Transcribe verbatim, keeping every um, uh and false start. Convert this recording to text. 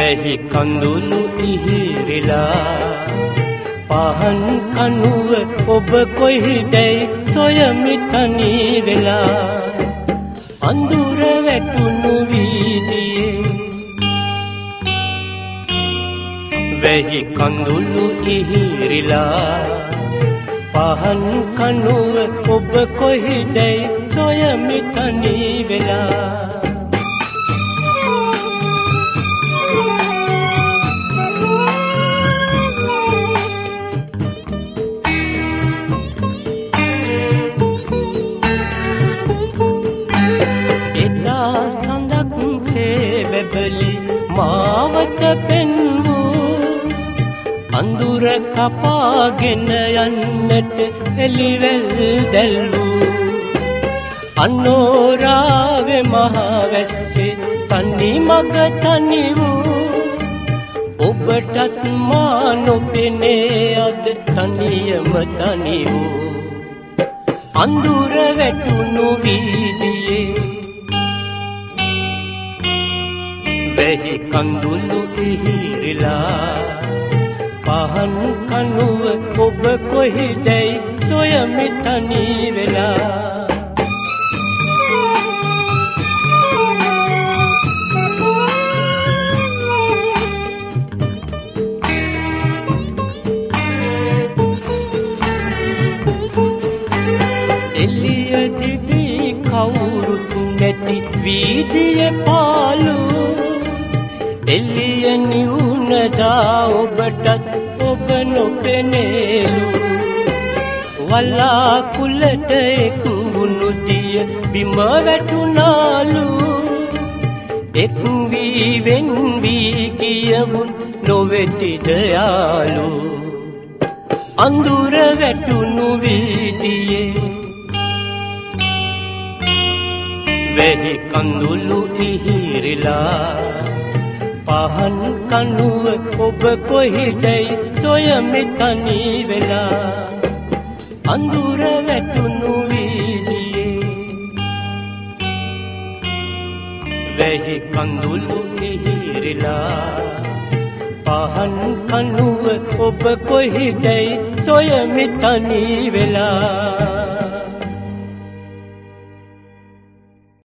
වැහි කඳුළු ඉහිරිලා පහන් කනුව ඔබ කොයිදැයි සොයමි තනි වෙලා අඳුර වැටුණු වීදියේ වැහි කඳුළු ඉහිරිලා පහන් කනුව ඔබ කොයිදැයි සොයමි තනි වෙලා බැබලි මාවත පෙන්වූ අඳුර කපාගෙන යන්නට එළිවැල් දැල්වූ අනෝරාවේ මහවැස්සේ තනි මග තනි වූ ඔබටත් මා නොපෙනේ අද තනියම තනි වූ අඳුර වැටුණු වීදියේ වැහි කඳුළු ඉහිරිලා පහන් කනුව ඔබ කොයිදැයි සොයමි තනි වෙලා එළිය දිදී කවුරුත් නැති වීදියේ පාළු එළිය නිවුනදා ඔබටත් ඔබ නොපෙනේලු වලාකුළට එක් වුණු දිය බිම වැටුණාලු එක් වී වෙන් වී ගියවුන් නොවෙතිද යාලු අඳුර වැටුණු වීදියේ වැහි කඳුළු ඉහිරිලා පහන් කනුව ඔබ කොයිදැයි සොයමි තනි වෙලා අඳුර වැටුණු වීදියේ වැහි කඳුළු ඉහිරිලා පහන් කනුව ඔබ කොයිදැයි සොයමි තනි වෙලා